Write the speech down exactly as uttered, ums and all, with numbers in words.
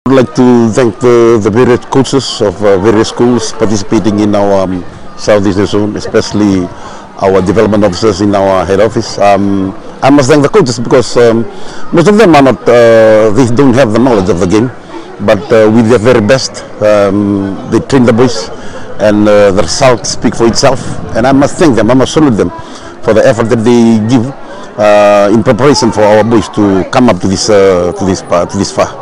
I would like to thank the, the various coaches of uh, various schools participating in our um, Southeastern Zone, especially our development officers in our head office. Um, I must thank the coaches because um, most of them are not, uh, they don't have the knowledge of the game, but uh, with their very best, um, they train the boys, and uh, the results speak for itself. And I must thank them, I must salute them for the effort that they give uh, in preparation for our boys to come up to this, uh, to this, uh, to this far.